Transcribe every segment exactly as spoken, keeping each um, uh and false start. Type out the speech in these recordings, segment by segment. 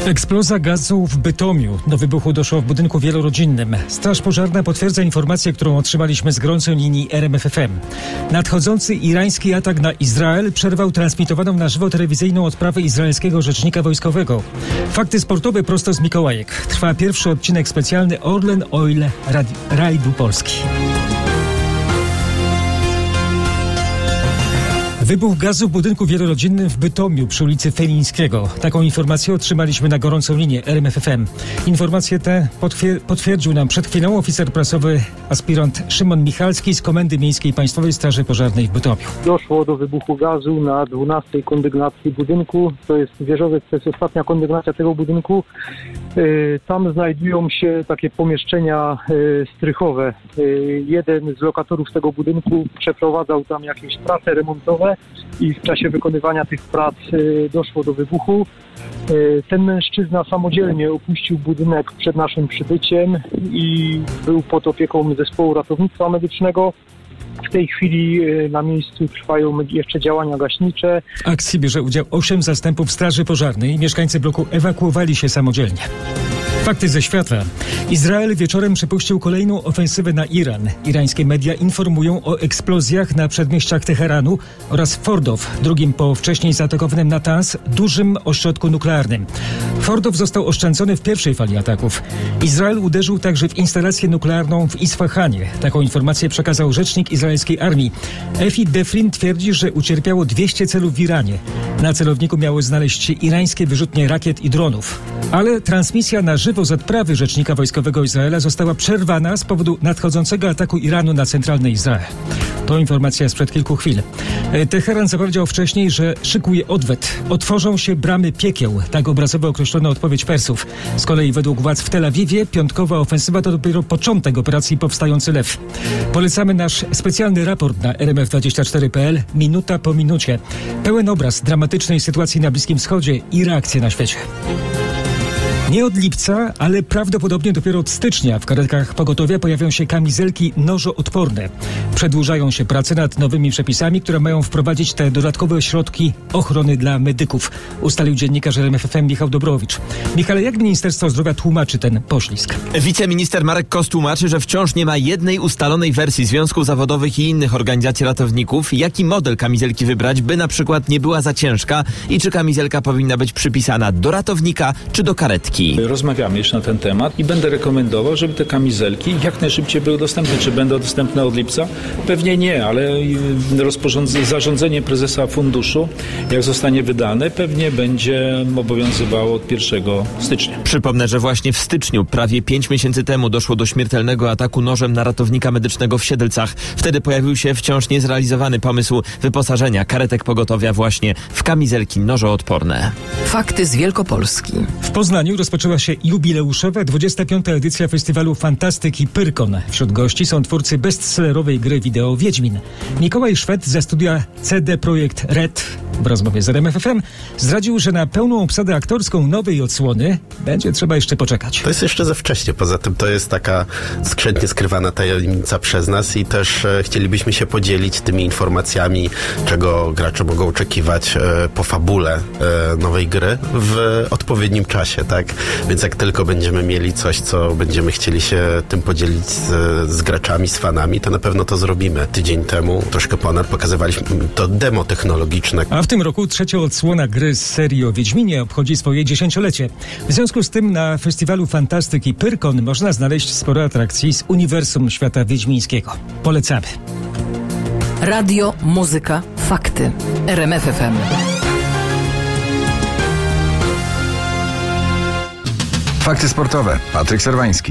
Eksplozja gazu w Bytomiu. Do wybuchu doszło w budynku wielorodzinnym. Straż Pożarna potwierdza informację, którą otrzymaliśmy z gorącej linii R M F F M. Nadchodzący irański atak na Izrael przerwał transmitowaną na żywo telewizyjną odprawę izraelskiego rzecznika wojskowego. Fakty sportowe prosto z Mikołajek. Trwa pierwszy odcinek specjalny Orlen Oil Rajdu Polski. Wybuch gazu w budynku wielorodzinnym w Bytomiu przy ulicy Felińskiego. Taką informację otrzymaliśmy na gorącą linię R M F F M. Informację tę potwier- potwierdził nam przed chwilą oficer prasowy aspirant Szymon Michalski z Komendy Miejskiej Państwowej Straży Pożarnej w Bytomiu. Doszło do wybuchu gazu na dwunastej kondygnacji budynku. To jest wieżowiec, to jest ostatnia kondygnacja tego budynku. Tam znajdują się takie pomieszczenia strychowe. Jeden z lokatorów tego budynku przeprowadzał tam jakieś prace remontowe i w czasie wykonywania tych prac doszło do wybuchu. Ten mężczyzna samodzielnie opuścił budynek przed naszym przybyciem i był pod opieką zespołu ratownictwa medycznego. W tej chwili na miejscu trwają jeszcze działania gaśnicze. W akcji bierze udział osiem zastępów Straży Pożarnej. Mieszkańcy bloku ewakuowali się samodzielnie. Fakty ze świata. Izrael wieczorem przepuścił kolejną ofensywę na Iran. Irańskie media informują o eksplozjach na przedmieściach Teheranu oraz Fordow, drugim po wcześniej zaatakowanym Natanz dużym ośrodku nuklearnym. Fordow został oszczędzony w pierwszej fali ataków. Izrael uderzył także w instalację nuklearną w Isfahanie. Taką informację przekazał rzecznik izraelskiej armii. Efi Defrin twierdzi, że ucierpiało dwieście celów w Iranie. Na celowniku miały znaleźć się irańskie wyrzutnie rakiet i dronów. Ale transmisja na żywo z odprawy rzecznika wojskowego Izraela została przerwana z powodu nadchodzącego ataku Iranu na centralny Izrael. To informacja sprzed kilku chwil. Teheran zapowiedział wcześniej, że szykuje odwet. Otworzą się bramy piekieł. Tak obrazowo określono odpowiedź Persów. Z kolei według władz w Tel Awiwie piątkowa ofensywa to dopiero początek operacji Powstający Lew. Polecamy nasz specjalny raport na R M F dwadzieścia cztery kropka p l minuta po minucie. Pełen obraz dramatycznej sytuacji na Bliskim Wschodzie i reakcje na świecie. Nie od lipca, ale prawdopodobnie dopiero od stycznia w karetkach pogotowia pojawią się kamizelki nożoodporne. Przedłużają się prace nad nowymi przepisami, które mają wprowadzić te dodatkowe środki ochrony dla medyków, ustalił dziennikarz R M F F M Michał Dobrowicz. Michale, jak Ministerstwo Zdrowia tłumaczy ten poślizg? Wiceminister Marek Kos tłumaczy, że wciąż nie ma jednej ustalonej wersji związków zawodowych i innych organizacji ratowników, jaki model kamizelki wybrać, by na przykład nie była za ciężka i czy kamizelka powinna być przypisana do ratownika czy do karetki. Rozmawiamy jeszcze na ten temat i będę rekomendował, żeby te kamizelki jak najszybciej były dostępne. Czy będą dostępne od lipca? Pewnie nie, ale rozporządzenie, zarządzenie prezesa funduszu, jak zostanie wydane, pewnie będzie obowiązywało od pierwszego stycznia. Przypomnę, że właśnie w styczniu, prawie pięć miesięcy temu, doszło do śmiertelnego ataku nożem na ratownika medycznego w Siedlcach. Wtedy pojawił się wciąż niezrealizowany pomysł wyposażenia karetek pogotowia właśnie w kamizelki nożoodporne. Fakty z Wielkopolski. W Poznaniu rozpoczęła się jubileuszowa dwudziesta piąta edycja festiwalu Fantastyki Pyrkon. Wśród gości są twórcy bestsellerowej gry wideo Wiedźmin. Mikołaj Szwed ze studia C D Projekt Red w rozmowie z R M F F M zdradził, że na pełną obsadę aktorską nowej odsłony będzie trzeba jeszcze poczekać. To jest jeszcze za wcześnie. Poza tym to jest taka skrzętnie skrywana tajemnica przez nas i też e, chcielibyśmy się podzielić tymi informacjami, czego gracze mogą oczekiwać e, po fabule e, nowej gry w odpowiednim czasie, tak? Więc jak tylko będziemy mieli coś, co będziemy chcieli się tym podzielić z, z graczami, z fanami, to na pewno to zrobimy. Tydzień temu, troszkę ponad, pokazywaliśmy to demo technologiczne. A w tym roku trzecia odsłona gry z serii o Wiedźminie obchodzi swoje dziesięciolecie. W związku z tym na festiwalu Fantastyki Pyrkon można znaleźć sporo atrakcji z uniwersum świata wiedźmińskiego. Polecamy. Radio, muzyka, fakty. R M F F M. Fakty sportowe. Patryk Serwański.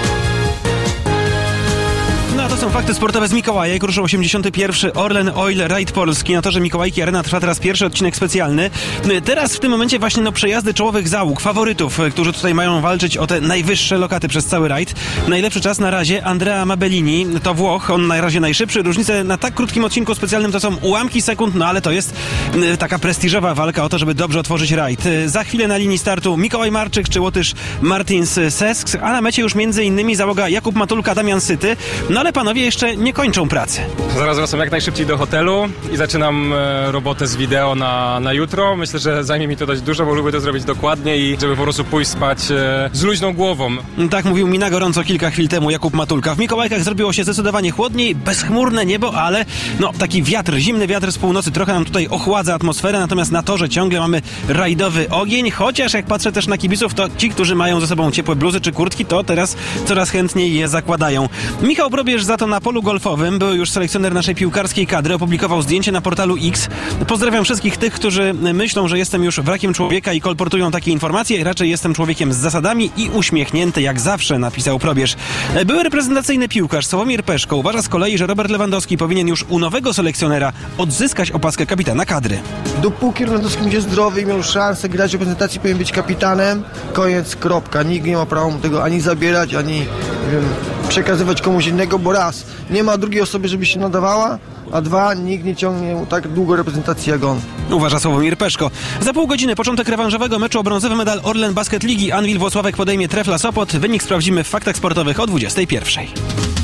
No, to są fakty sportowe z Mikołajek. Ruszył osiemdziesiąty pierwszy Orlen Oil Rajd Polski. Na torze Mikołajki Arena trwa teraz pierwszy odcinek specjalny. Teraz w tym momencie właśnie no, przejazdy czołowych załóg, faworytów, którzy tutaj mają walczyć o te najwyższe lokaty przez cały rajd. Najlepszy czas na razie Andrea Mabellini, to Włoch, on na razie najszybszy. Różnice na tak krótkim odcinku specjalnym to są ułamki sekund, no ale to jest taka prestiżowa walka o to, żeby dobrze otworzyć rajd. Za chwilę na linii startu Mikołaj Marczyk czy Łotysz Martins Sesks, a na mecie już między innymi załoga Jakub Matulka, Damian Syty. No ale panowie panowie jeszcze nie kończą pracy. Zaraz wracam jak najszybciej do hotelu i zaczynam e, robotę z wideo na, na jutro. Myślę, że zajmie mi to dość dużo, bo lubię to zrobić dokładnie i żeby po prostu pójść spać e, z luźną głową. Tak mówił mi na gorąco kilka chwil temu Jakub Matulka. W Mikołajkach zrobiło się zdecydowanie chłodniej, bezchmurne niebo, ale no taki wiatr, zimny wiatr z północy trochę nam tutaj ochładza atmosferę, natomiast na torze ciągle mamy rajdowy ogień, chociaż jak patrzę też na kibiców, to ci, którzy mają ze sobą ciepłe bluzy czy kurtki, to teraz coraz chętniej je zakładają. Michał Probierz za to na polu golfowym, był już selekcjoner naszej piłkarskiej kadry, opublikował zdjęcie na portalu X. Pozdrawiam wszystkich tych, którzy myślą, że jestem już wrakiem człowieka i kolportują takie informacje. Raczej jestem człowiekiem z zasadami i uśmiechnięty jak zawsze, napisał Probierz. Były reprezentacyjny piłkarz Sławomir Peszko uważa z kolei, że Robert Lewandowski powinien już u nowego selekcjonera odzyskać opaskę kapitana kadry. Dopóki Lewandowski będzie zdrowy i miał szansę grać w reprezentacji, powinien być kapitanem. Koniec, kropka. Nikt nie ma prawa mu tego ani zabierać, ani nie wiem, przekazywać komuś innego, bo raz, nie ma drugiej osoby, żeby się nadawała, a dwa, nikt nie ciągnie tak długo reprezentacji jak on. Uważa Sławomir Peszko. Za pół godziny początek rewanżowego meczu o brązowy medal Orlen Basket Ligi. Anwil Włocławek podejmie Trefla Sopot. Wynik sprawdzimy w faktach sportowych o dwudziestej pierwszej.